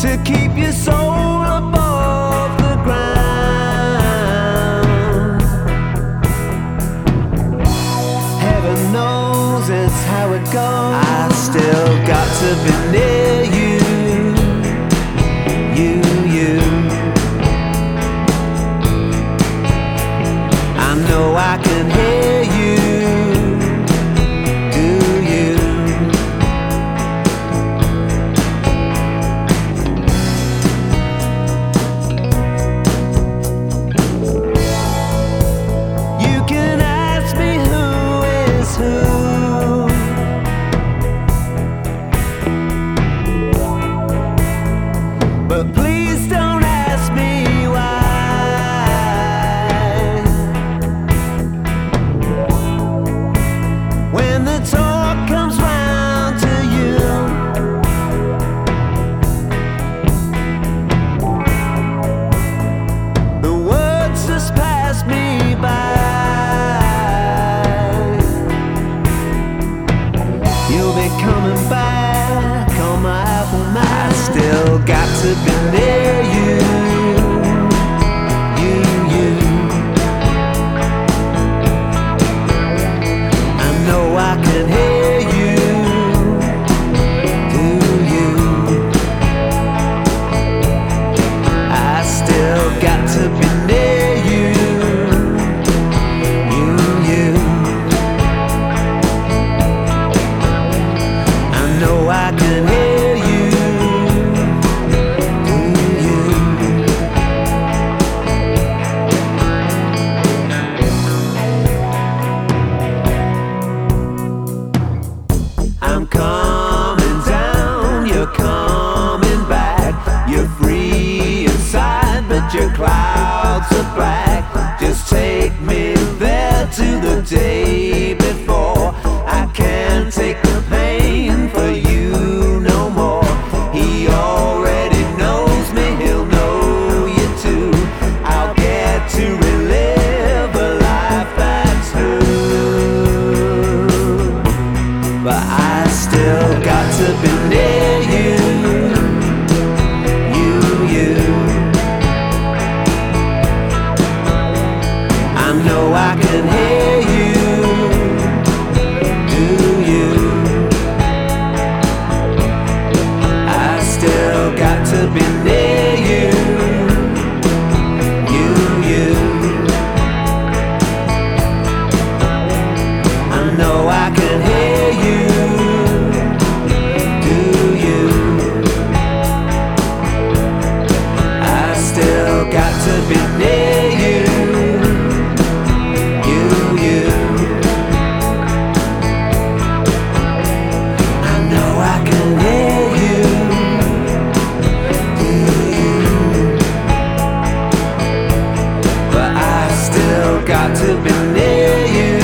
to keep your soul above the ground. Heaven knows it's how it goes. I still got to be near you, you. I know I can hear you. Do you? You can ask me who is who, but please don't ask me why. When the talk comes round to you, the words just pass me by. You'll be coming back on my Apple Maps. I still got to be near you, you. I know I can hear you. Do you? I still got to be near you, you. I know I can hear you. Do you? I'm coming down, you're coming back. You're free inside, but your clouds are black. Just take me there to the day before. I can't take the pain for you no more. He already knows me, he'll know you too. I'll get to relive a life that's true, but I still got to be near you, you. I know I can hear you. Do you? I still got to be near you, you. I know I can hear you. Do you? I still got to be near you, you. I know I can hear you. Do you? But I still got to be near you.